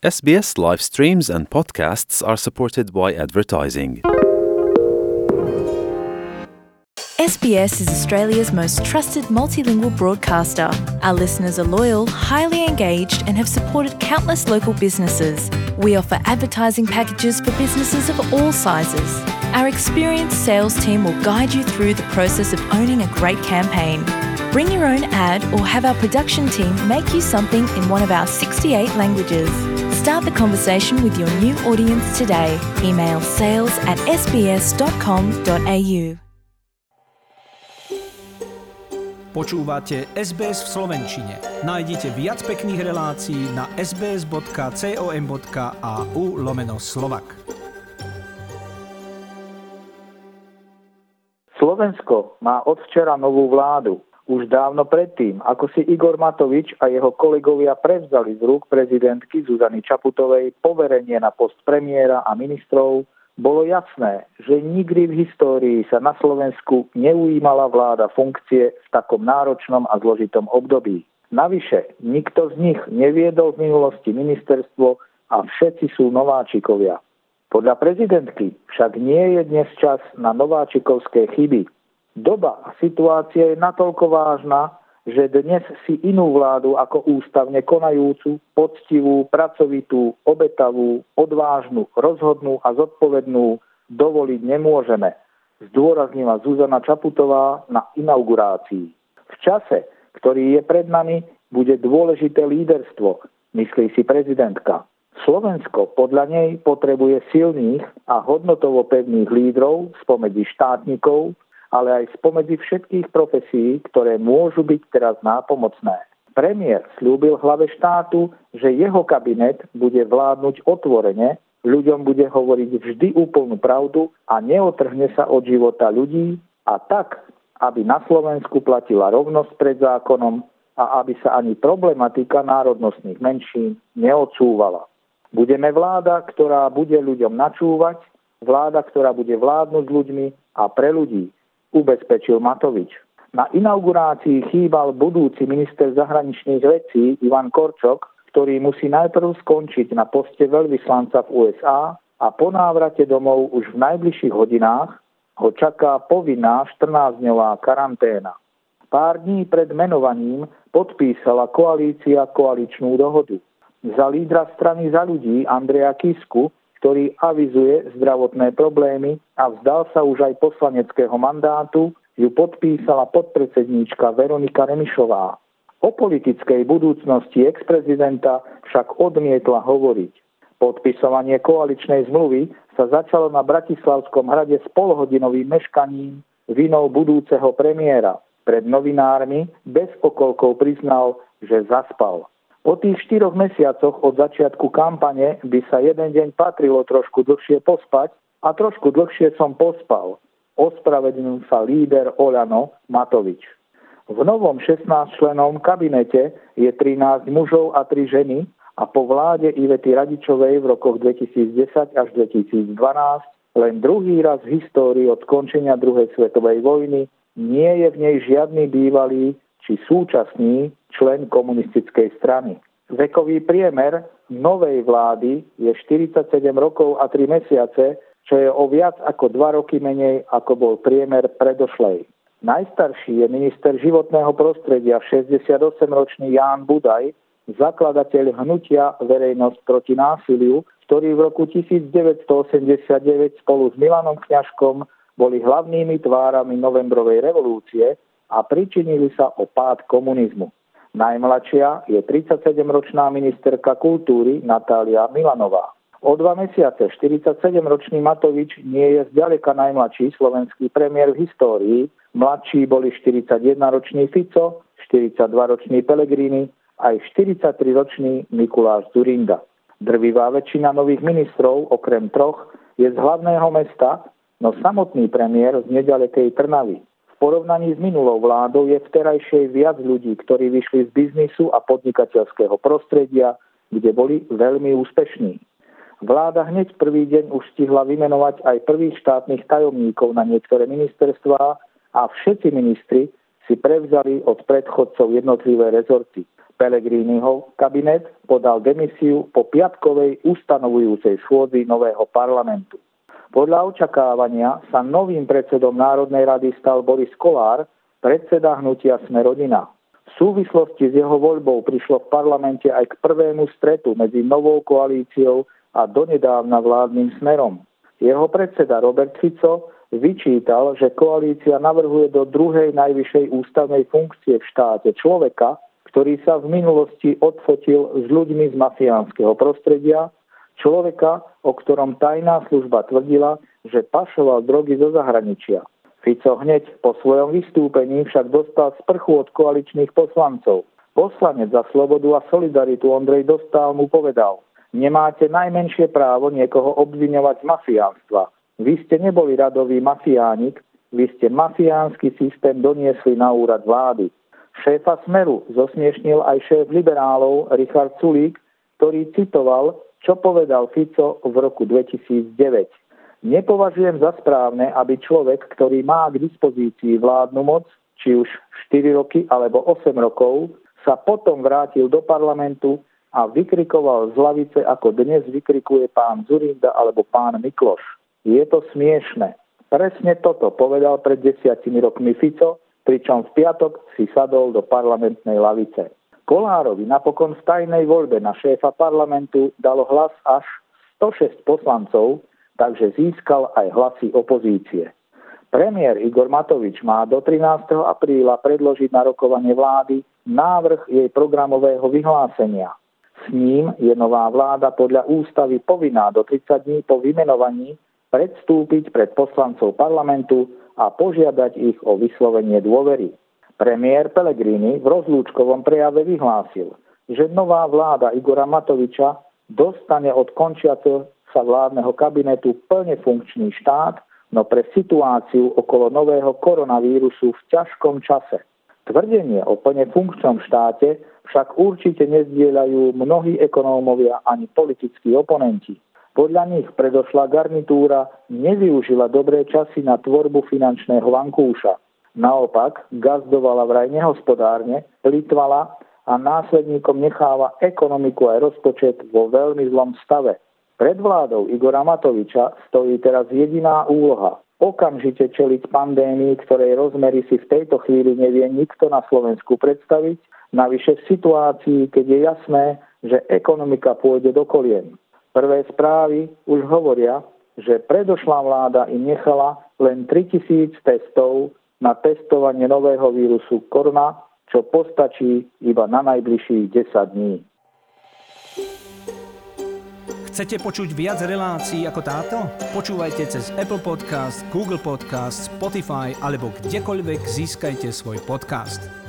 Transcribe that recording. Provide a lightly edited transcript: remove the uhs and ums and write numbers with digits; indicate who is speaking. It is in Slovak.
Speaker 1: SBS live streams and podcasts are supported by advertising.
Speaker 2: SBS is Australia's most trusted multilingual broadcaster. Our listeners are loyal, highly engaged, and have supported countless local businesses. We offer advertising packages for businesses of all sizes. Our experienced sales team will guide you through the process of owning a great campaign. Bring your own ad or have our production team make you something in one of our 68 languages. Start the conversation with your new audience today. Email sales@sbs.com.au.
Speaker 3: Počúvate SBS v slovenčine. Nájdite viac pekných relácií na sbs.com.au/slovak.
Speaker 4: Slovensko má od včera novú vládu. Už dávno predtým, ako si Igor Matovič a jeho kolegovia prevzali z rúk prezidentky Zuzany Čaputovej poverenie na post premiéra a ministrov, bolo jasné, že nikdy v histórii sa na Slovensku neujímala vláda funkcie v takom náročnom a zložitom období. Navyše, nikto z nich neviedol v minulosti ministerstvo a všetci sú nováčikovia. Podľa prezidentky však nie je dnes čas na nováčikovské chyby. Doba a situácia je natoľko vážna, že dnes si inú vládu ako ústavne konajúcu, poctivú, pracovitú, obetavú, odvážnu, rozhodnú a zodpovednú dovoliť nemôžeme, zdôraznila Zuzana Čaputová na inaugurácii. V čase, ktorý je pred nami, bude dôležité líderstvo, myslí si prezidentka. Slovensko podľa nej potrebuje silných a hodnotovo pevných lídrov spomedzi štátnikov, ale aj spomedzi všetkých profesí, ktoré môžu byť teraz nápomocné. Premiér sľúbil hlave štátu, že jeho kabinet bude vládnuť otvorene, ľuďom bude hovoriť vždy úplnú pravdu a neotrhne sa od života ľudí a tak, aby na Slovensku platila rovnosť pred zákonom a aby sa ani problematika národnostných menšín neodsúvala. Budeme vláda, ktorá bude ľuďom načúvať, vláda, ktorá bude vládnuť s ľuďmi a pre ľudí, ubezpečil Matovič. Na inaugurácii chýbal budúci minister zahraničných vecí Ivan Korčok, ktorý musí najprv skončiť na poste veľvyslanca v USA a po návrate domov už v najbližších hodinách ho čaká povinná 14-dňová karanténa. Pár dní pred menovaním podpísala koalícia koaličnú dohodu. Za lídra strany Za ľudí Andreja Kisku, ktorý avizuje zdravotné problémy a vzdal sa už aj poslaneckého mandátu, ju podpísala podpredsedníčka Veronika Remišová. O politickej budúcnosti ex-prezidenta však odmietla hovoriť. Podpisovanie koaličnej zmluvy sa začalo na Bratislavskom hrade s polhodinovým meškaním vinou budúceho premiéra. Pred novinármi bez okolkov priznal, že zaspal. Po tých 4 mesiacoch od začiatku kampane by sa jeden deň patrilo trošku dlhšie pospať a trošku dlhšie som pospal. Ospravedlnil sa líder Oľano Matovič. V novom 16-člennom kabinete je 13 mužov a 3 ženy a po vláde Ivety Radičovej v rokoch 2010 až 2012 len druhý raz v histórii od skončenia druhej svetovej vojny nie je v nej žiadny bývalý či súčasný člen komunistickej strany. Vekový priemer novej vlády je 47 rokov a 3 mesiace, čo je o viac ako 2 roky menej, ako bol priemer predošlej. Najstarší je minister životného prostredia 68-ročný Ján Budaj, zakladateľ hnutia Verejnosť proti násiliu, ktorý v roku 1989 spolu s Milanom Kňažkom boli hlavnými tvárami novembrovej revolúcie a pričinili sa o pád komunizmu. Najmladšia je 37-ročná ministerka kultúry Natália Milanová. O 2 mesiace 47-ročný Matovič nie je zďaleka najmladší slovenský premiér v histórii. Mladší boli 41-ročný Fico, 42-ročný Pellegrini aj 43-ročný Mikuláš Dzurinda. Drvivá väčšina nových ministrov, okrem 3, je z hlavného mesta, no samotný premiér z nedalekej Trnavy. V porovnaní s minulou vládou je v terajšej viac ľudí, ktorí vyšli z biznisu a podnikateľského prostredia, kde boli veľmi úspešní. Vláda hneď prvý deň už stihla vymenovať aj prvých štátnych tajomníkov na niektoré ministerstvá a všetci ministri si prevzali od predchodcov jednotlivé rezorty. Pellegriniho kabinet podal demisiu po piatkovej ustanovujúcej schôdzi nového parlamentu. Podľa očakávania sa novým predsedom Národnej rady stal Boris Kollár, predseda hnutia Sme rodina. V súvislosti s jeho voľbou prišlo v parlamente aj k prvému stretu medzi novou koalíciou a donedávna vládnym Smerom. Jeho predseda Robert Fico vyčítal, že koalícia navrhuje do druhej najvyššej ústavnej funkcie v štáte človeka, ktorý sa v minulosti odfotil s ľuďmi z mafiánskeho prostredia, človeka, o ktorom tajná služba tvrdila, že pašoval drogy zo zahraničia. Fico hneď po svojom vystúpení však dostal sprchu od koaličných poslancov. Poslanec za slobodu a solidaritu Ondrej Dostál mu povedal: nemáte najmenšie právo niekoho obviňovať z mafiánstva. Vy ste neboli radový mafiánik, vy ste mafiánsky systém doniesli na úrad vlády. Šéfa Smeru zosmiešnil aj šéf liberálov Richard Sulík, ktorý citoval, čo povedal Fico v roku 2009. Nepovažujem za správne, aby človek, ktorý má k dispozícii vládnu moc, či už 4 roky alebo 8 rokov, sa potom vrátil do parlamentu a vykrikoval z lavice, ako dnes vykrikuje pán Dzurinda alebo pán Mikloš. Je to smiešne. Presne toto povedal pred 10 rokmi Fico, pričom v piatok si sadol do parlamentnej lavice. Kollárovi napokon v tajnej voľbe na šéfa parlamentu dalo hlas až 106 poslancov, takže získal aj hlasy opozície. Premiér Igor Matovič má do 13. apríla predložiť na rokovanie vlády návrh jej programového vyhlásenia. S ním je nová vláda podľa ústavy povinná do 30 dní po vymenovaní predstúpiť pred poslancov parlamentu a požiadať ich o vyslovenie dôvery. Premiér Pellegrini v rozlúčkovom prejave vyhlásil, že nová vláda Igora Matoviča dostane od končiaceho sa vládneho kabinetu plne funkčný štát, no pre situáciu okolo nového koronavírusu v ťažkom čase. Tvrdenie o plne funkčnom štáte však určite nezdieľajú mnohí ekonómovia ani politickí oponenti. Podľa nich predošlá garnitúra nevyužila dobré časy na tvorbu finančného vankúša. Naopak, gazdovala vraj nehospodárne, plýtvala a následníkom necháva ekonomiku aj rozpočet vo veľmi zlom stave. Pred vládou Igora Matoviča stojí teraz jediná úloha: okamžite čeliť pandémii, ktorej rozmery si v tejto chvíli nevie nikto na Slovensku predstaviť, navyše v situácii, keď je jasné, že ekonomika pôjde do kolien. Prvé správy už hovoria, že predošlá vláda im nechala len 3000 testov na testovanie nového vírusu korona, čo postačí iba na najbližších 10 dní.
Speaker 3: Chcete počuť viac relácií ako táto? Počúvajte cez Apple Podcast, Google Podcast, Spotify alebo kdekoľvek získajte svoj podcast.